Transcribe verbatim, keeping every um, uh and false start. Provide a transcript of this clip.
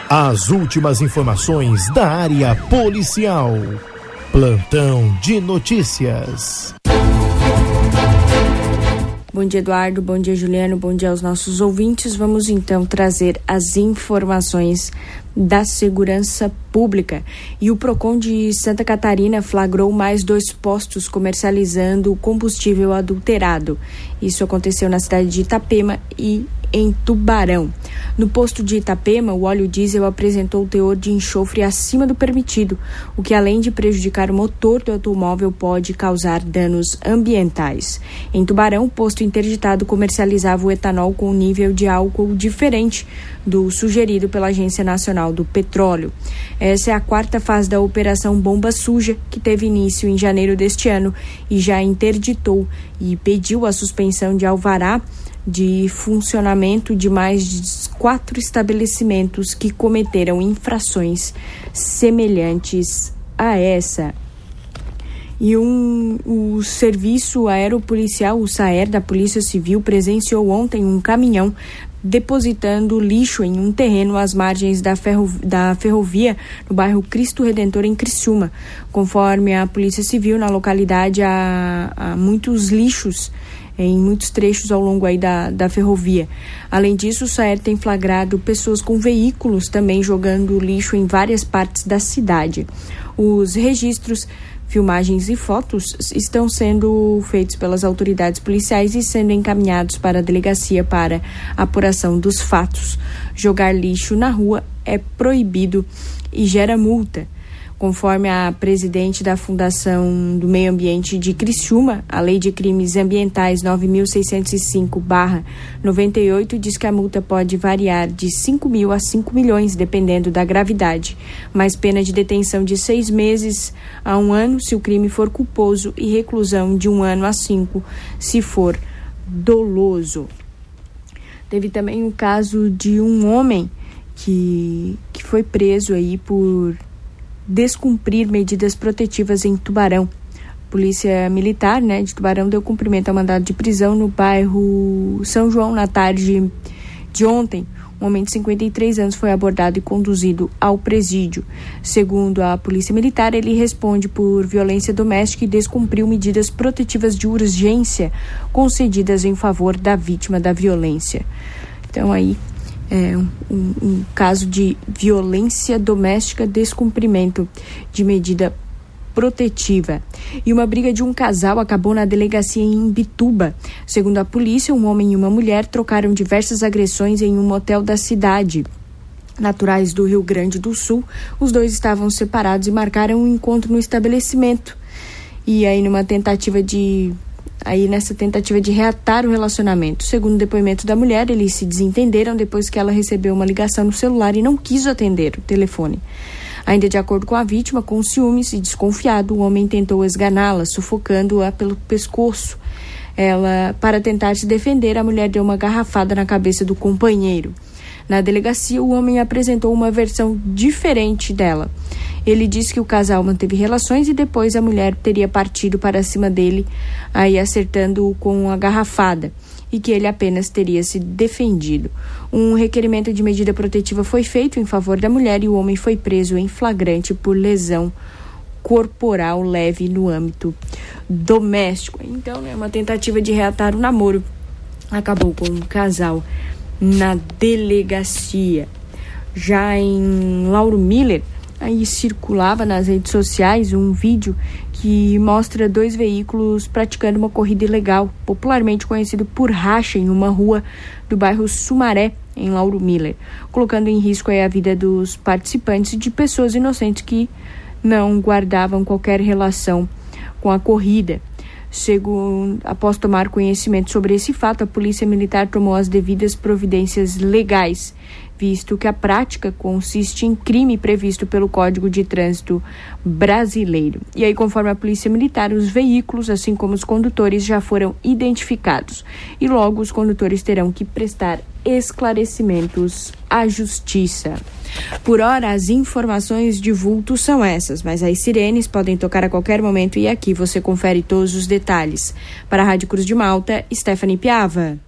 As últimas informações da área policial. Plantão de notícias. Bom dia, Eduardo. Bom dia, Juliano. Bom dia aos nossos ouvintes. Vamos então trazer as informações da segurança pública. E o Procon de Santa Catarina flagrou mais dois postos comercializando combustível adulterado. Isso aconteceu na cidade de Itapema e em Tubarão. No posto de Itapema, o óleo diesel apresentou teor de enxofre acima do permitido, o que, além de prejudicar o motor do automóvel, pode causar danos ambientais. Em Tubarão, o posto interditado comercializava o etanol com nível de álcool diferente do sugerido pela Agência Nacional do Petróleo. Essa é a quarta fase da Operação Bomba Suja, que teve início em janeiro deste ano e já interditou e pediu a suspensão de alvará de funcionamento de mais de quatro estabelecimentos que cometeram infrações semelhantes a essa. E um, o Serviço Aeropolicial, o SAER da Polícia Civil, presenciou ontem um caminhão depositando lixo em um terreno às margens da, ferro, da ferrovia no bairro Cristo Redentor, em Criciúma. Conforme a Polícia Civil, na localidade há, há muitos lixos em muitos trechos ao longo aí da, da ferrovia. Além disso, o SAER tem flagrado pessoas com veículos também jogando lixo em várias partes da cidade. Os registros, filmagens e fotos estão sendo feitos pelas autoridades policiais e sendo encaminhados para a delegacia para apuração dos fatos. Jogar lixo na rua é proibido e gera multa. Conforme a presidente da Fundação do Meio Ambiente de Criciúma, a Lei de Crimes Ambientais nove mil seiscentos e cinco barra noventa e oito diz que a multa pode variar de cinco mil a cinco milhões, dependendo da gravidade, mais pena de detenção de seis meses a um ano se o crime for culposo e reclusão de um ano a cinco se for doloso. Teve também o caso de um homem que, que foi preso aí por descumprir medidas protetivas em Tubarão. A Polícia Militar, né, de Tubarão deu cumprimento ao mandado de prisão no bairro São João na tarde de ontem. Um homem de cinquenta e três anos foi abordado e conduzido ao presídio. Segundo a Polícia Militar, ele responde por violência doméstica e descumpriu medidas protetivas de urgência concedidas em favor da vítima da violência. Então aí É um, um, um caso de violência doméstica, descumprimento de medida protetiva. E uma briga de um casal acabou na delegacia em Imbituba. Segundo a polícia, um homem e uma mulher trocaram diversas agressões em um motel da cidade. Naturais do Rio Grande do Sul, os dois estavam separados e marcaram um encontro no estabelecimento. E aí, numa tentativa de Aí, nessa tentativa de reatar o relacionamento. Segundo o depoimento da mulher, eles se desentenderam depois que ela recebeu uma ligação no celular e não quis atender o telefone. Ainda de acordo com a vítima, com ciúmes e desconfiado, o homem tentou esganá-la, sufocando-a pelo pescoço. Ela, para tentar se defender, a mulher deu uma garrafada na cabeça do companheiro. Na delegacia, o homem apresentou uma versão diferente dela. Ele disse que o casal manteve relações e depois a mulher teria partido para cima dele, aí acertando-o com a garrafada, e que ele apenas teria se defendido. Um requerimento de medida protetiva foi feito em favor da mulher e o homem foi preso em flagrante por lesão corporal leve no âmbito doméstico. Então, né, uma tentativa de reatar o namoro acabou com um casal na delegacia. Já em Lauro Miller, aí circulava nas redes sociais um vídeo que mostra dois veículos praticando uma corrida ilegal, popularmente conhecido por racha, em uma rua do bairro Sumaré, em Lauro Miller, colocando em risco aí a vida dos participantes e de pessoas inocentes que não guardavam qualquer relação com a corrida. Segundo, após tomar conhecimento sobre esse fato, a Polícia Militar tomou as devidas providências legais, visto que a prática consiste em crime previsto pelo Código de Trânsito Brasileiro. E aí, conforme a Polícia Militar, os veículos, assim como os condutores, já foram identificados. E logo os condutores terão que prestar esclarecimentos à Justiça. Por hora, as informações de vulto são essas, mas as sirenes podem tocar a qualquer momento e aqui você confere todos os detalhes. Para a Rádio Cruz de Malta, Stephanie Piava.